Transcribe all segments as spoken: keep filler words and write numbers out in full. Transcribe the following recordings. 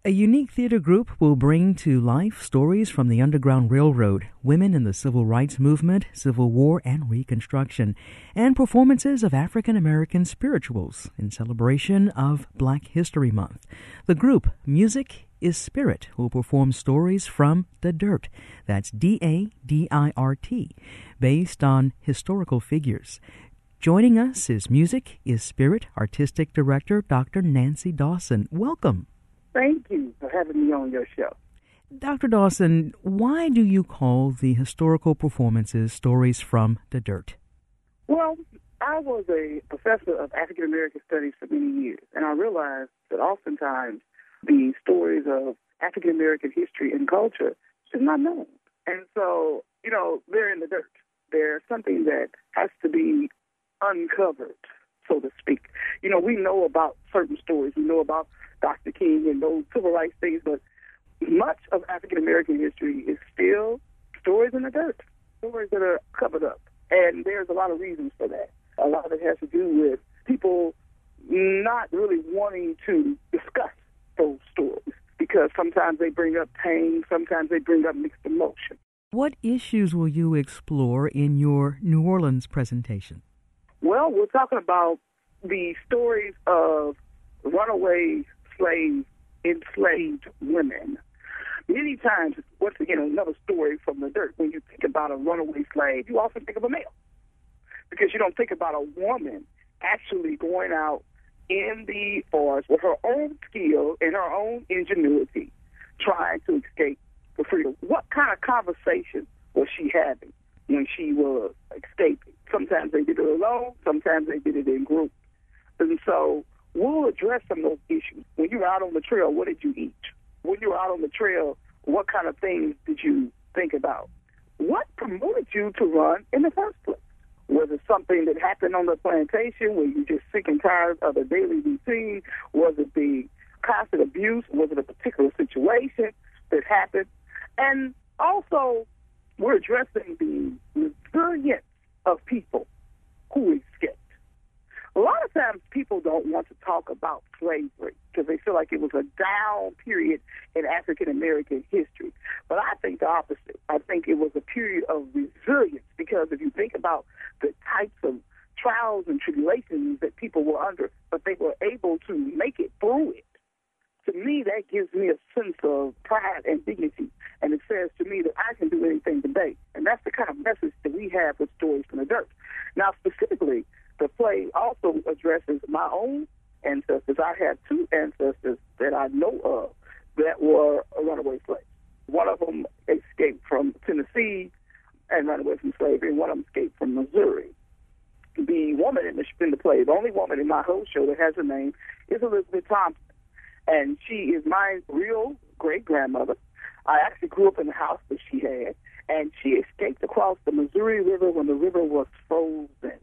A unique theater group will bring to life stories from the Underground Railroad, women in the civil rights movement, Civil War, and Reconstruction, and performances of African American spirituals in celebration of Black History Month. The group, Music is Spirit, will perform stories from the dirt. That's D A D I R T, based on historical figures. Joining us is Music is Spirit Artistic Director Doctor Nancy Dawson. Welcome. Thank you for having me on your show. Doctor Dawson, why do you call the historical performances stories from the dirt? Well, I was a professor of African American studies for many years, and I realized that oftentimes the stories of African American history and culture is not known. And so, you know, they're in the dirt. They're something that has to be uncovered, so to speak. You know, we know about certain stories. We know about Doctor King and those civil rights things, but much of African American history is still stories in the dirt, stories that are covered up. And there's a lot of reasons for that. A lot of it has to do with people not really wanting to discuss those stories because sometimes they bring up pain, sometimes they bring up mixed emotion. What issues will you explore in your New Orleans presentation? Well, we're talking about the stories of runaway slave, enslaved women. Many times, once again, another story from the dirt. When you think about a runaway slave, you often think of a male because you don't think about a woman actually going out in the forest with her own skill and her own ingenuity trying to escape for freedom. What kind of conversation was she having when she was escaping? Sometimes they did it alone, sometimes they did it in groups. And so we'll address some of those issues. When you were out on the trail, what did you eat? When you were out on the trail, what kind of things did you think about? What promoted you to run in the first place? Was it something that happened on the plantation where you just sick and tired of the daily routine? Was it the constant abuse? Was it a particular situation that happened? And also, we're addressing the resilience of people who escaped. A lot of times people don't want to talk about slavery because they feel like it was a down period in African American history. But I think the opposite. I think it was a period of resilience because if you think about the types of trials and tribulations that people were under, but they were able to make it through it. To me, that gives me a sense of pride and dignity. And it says to me that I can do anything today. And that's the kind of message that we have with Stories from the Dirt. Now, specifically, the play also addresses my own ancestors. I have two ancestors that I know of that were runaway slaves. One of them escaped from Tennessee and ran away from slavery, and one of them escaped from Missouri. The woman in the, in the play, the only woman in my whole show that has a name, is Elizabeth Thompson, and she is my real great-grandmother. I actually grew up in the house that she had, and she escaped across the Missouri River when the river was frozen.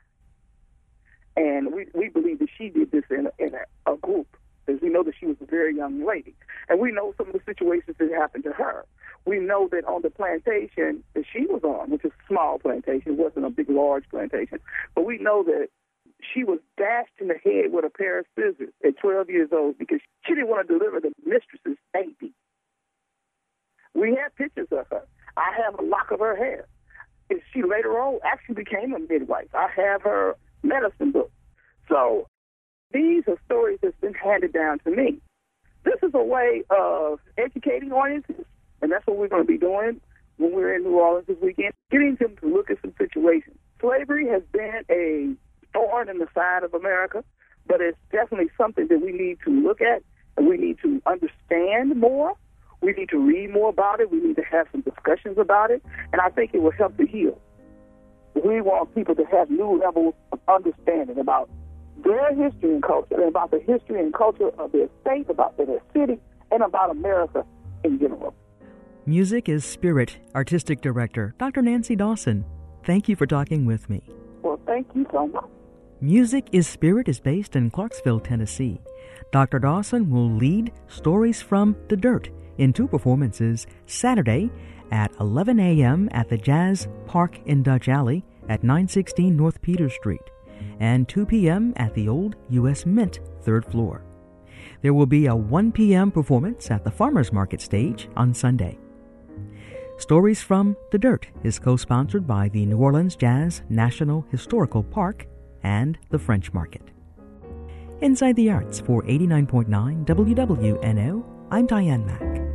And we, we believe that she did this in a, in a, a group, because we know that she was a very young lady. And we know some of the situations that happened to her. We know that on the plantation that she was on, which is a small plantation, it wasn't a big, large plantation, but we know that she was dashed in the head with a pair of scissors at twelve years old because she didn't want to deliver the mistress's baby. We have pictures of her. I have a lock of her hair. And she later on actually became a midwife. I have her medicine book. So these are stories that's been handed down to me. This is a way of educating audiences, and that's what we're going to be doing when we're in New Orleans this weekend, getting them to look at some situations. Slavery has been a thorn in the side of America, but it's definitely something that we need to look at, and we need to understand more. We need to read more about it. We need to have some discussions about it, and I think it will help to heal. We want people to have new levels of understanding about their history and culture, and about the history and culture of their state, about their city, and about America in general. Music is Spirit Artistic Director Doctor Nancy Dawson. Thank you for talking with me. Well, thank you so much. Music is Spirit is based in Clarksville, Tennessee. Doctor Dawson will lead Stories from the Dirt in two performances Saturday at eleven a.m. at the Jazz Park in Dutch Alley at nine sixteen North Peters Street and two p.m. at the old U S Mint third floor. There will be a one p.m. performance at the Farmers Market stage on Sunday. Stories from the Dirt is co-sponsored by the New Orleans Jazz National Historical Park and the French Market. Inside the Arts for eighty-nine point nine W W N O, I'm Diane Mack.